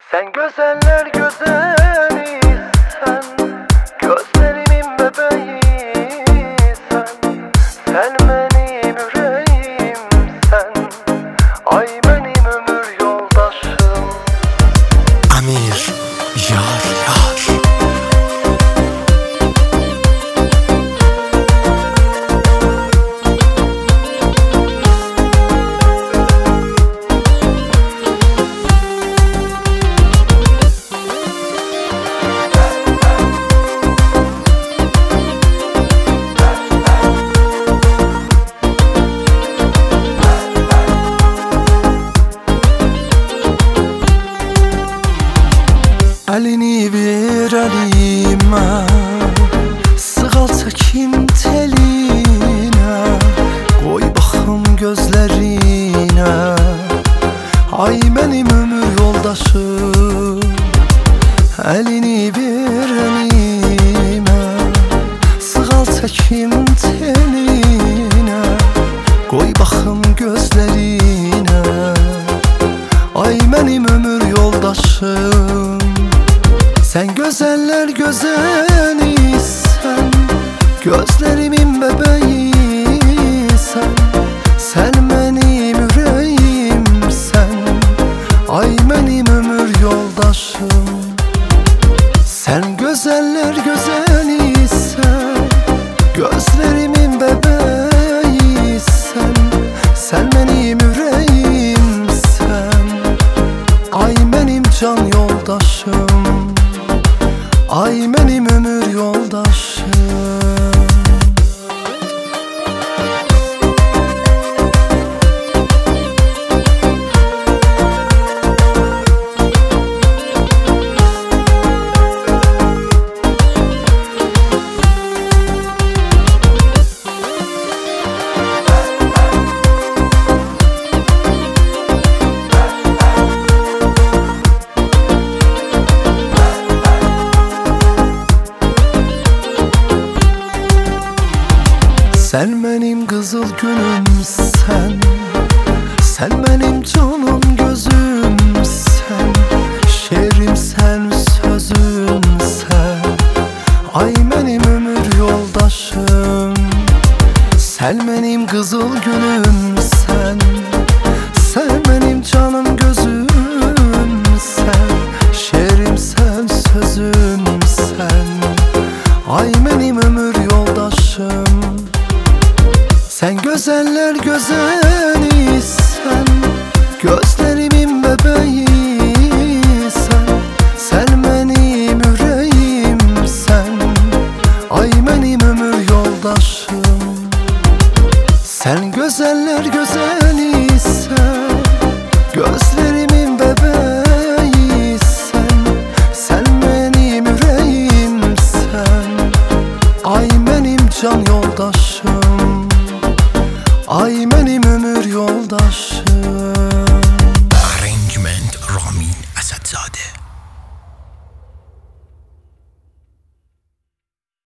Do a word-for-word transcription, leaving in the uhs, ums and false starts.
Sen güzeller güzeli, sen gözlerimin bebeği, sen sen benim yüreğim, sen ay benim ömür yoldaşım. Amir yar yar. Elini bir elime, sığal çekim teline, koy baxım gözlerine, ay benim ömür yoldaşım. Elini bir elime, sığal çekim teline, koy baxım gözlerine, ay benim ömür yoldaşım. Sen güzeller güzeli, sen gözlerimin bebeği, sen sen benim yüreğim, sen ay benim ömür yoldaşım. Sen güzeller güzeli, sen gözlerimin bebeği, sen sen benim yüreğim, sen ay benim can yoldaşım, ay benim ömür yoldaşım. Sen benim kızıl gülüm, sen sen benim canım gözüm, sen şiirim, sen sözüm, sen ay benim ömür yoldaşım. Sen benim kızıl gülüm, sen sen benim canım gözüm, sen şiirim, sen sözüm, sen ay benim ömür yoldaşım. Sen güzeller güzeli, sen gözlerimin bebeği, sen sen benim yüreğim, sen ay benim ömür yoldaşım. Sen güzeller güzeli, sen gözlerimin bebeği, sen sen benim yüreğim, sen ay benim can yoldaşım, ay benim ömür yoldaşım.